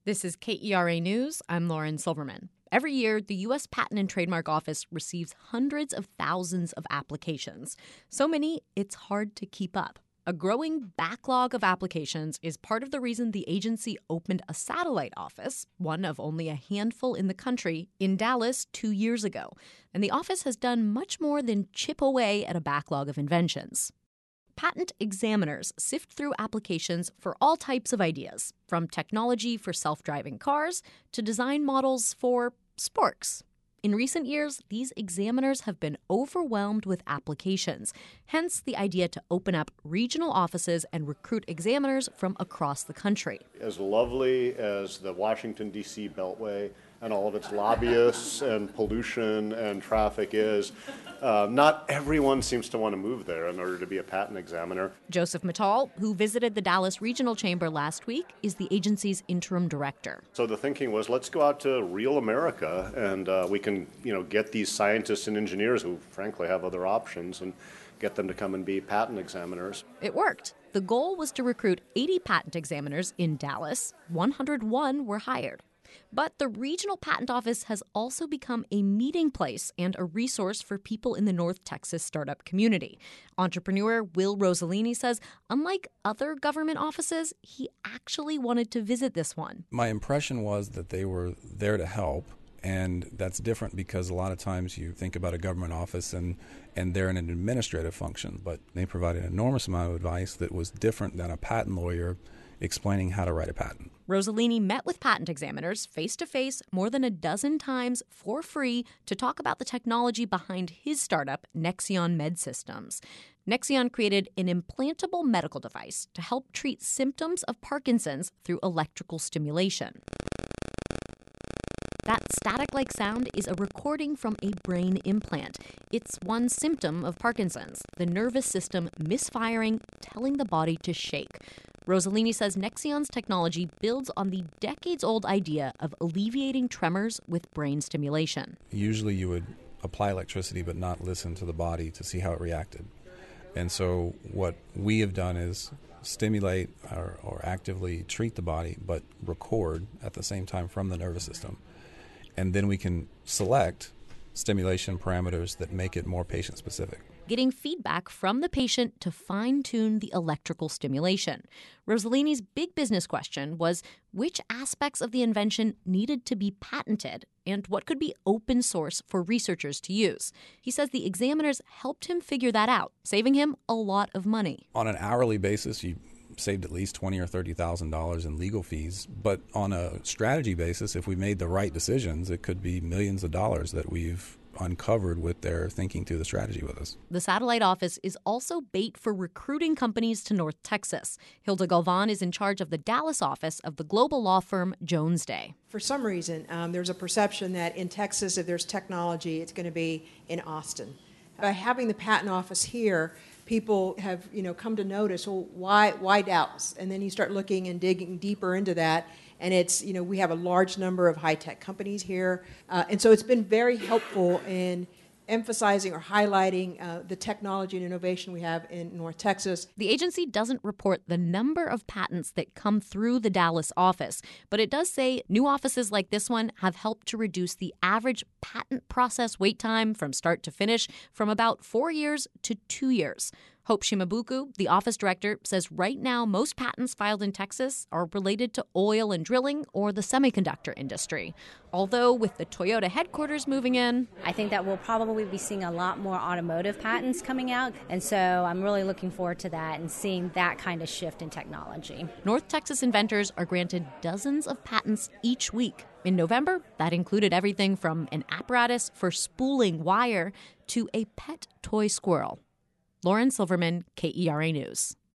This is KERA News. I'm Lauren Silverman. Every year, the U.S. Patent and Trademark Office receives hundreds of thousands of applications. So many, it's hard to keep up. A growing backlog of applications is part of the reason the agency opened a satellite office, one of only a handful in the country, in Dallas 2 years ago. And the office has done much more than chip away at a backlog of inventions. Patent examiners sift through applications for all types of ideas, from technology for self-driving cars to design models for sporks. In recent years, these examiners have been overwhelmed with applications, hence the idea to open up regional offices and recruit examiners from across the country. As lovely as the Washington, D.C. Beltway and all of its lobbyists and pollution and traffic is, not everyone seems to want to move there in order to be a patent examiner. Joseph Mittal, who visited the Dallas Regional Chamber last week, is the agency's interim director. So the thinking was, let's go out to real America and we can, get these scientists and engineers who frankly have other options and get them to come and be patent examiners. It worked. The goal was to recruit 80 patent examiners in Dallas. 101 were hired. But the regional patent office has also become a meeting place and a resource for people in the North Texas startup community. Entrepreneur Will Rossellini says, unlike other government offices, he actually wanted to visit this one. My impression was that they were there to help. And that's different because a lot of times you think about a government office and they're in an administrative function, but they provide an enormous amount of advice that was different than a patent lawyer explaining how to write a patent. Rossellini met with patent examiners face-to-face more than a dozen times for free to talk about the technology behind his startup, Nexion Med Systems. Nexion created an implantable medical device to help treat symptoms of Parkinson's through electrical stimulation. That static-like sound is a recording from a brain implant. It's one symptom of Parkinson's, the nervous system misfiring, telling the body to shake. Rossellini says Nexion's technology builds on the decades-old idea of alleviating tremors with brain stimulation. Usually you would apply electricity but not listen to the body to see how it reacted. And so what we have done is stimulate or actively treat the body but record at the same time from the nervous system. And then we can select stimulation parameters that make it more patient-specific. Getting feedback from the patient to fine-tune the electrical stimulation. Rossellini's big business question was which aspects of the invention needed to be patented and what could be open source for researchers to use. He says the examiners helped him figure that out, saving him a lot of money. On an hourly basis, you saved at least $20,000 or $30,000 in legal fees. But on a strategy basis, if we made the right decisions, it could be millions of dollars that we've uncovered with their thinking through the strategy with us. The satellite office is also bait for recruiting companies to North Texas. Hilda Galvan is in charge of the Dallas office of the global law firm Jones Day. For some reason, there's a perception that in Texas, if there's technology, it's going to be in Austin. By having the patent office here, people have, come to notice, well, why Dallas? And then you start looking and digging deeper into that, and it's, we have a large number of high-tech companies here, and so it's been very helpful in emphasizing or highlighting the technology and innovation we have in North Texas. The agency doesn't report the number of patents that come through the Dallas office, but it does say new offices like this one have helped to reduce the average patent process wait time from start to finish from about 4 years to 2 years. Hope Shimabuku, the office director, says right now most patents filed in Texas are related to oil and drilling or the semiconductor industry. Although with the Toyota headquarters moving in, I think that we'll probably be seeing a lot more automotive patents coming out. And so I'm really looking forward to that and seeing that kind of shift in technology. North Texas inventors are granted dozens of patents each week. In November, that included everything from an apparatus for spooling wire to a pet toy squirrel. Lauren Silverman, KERA News.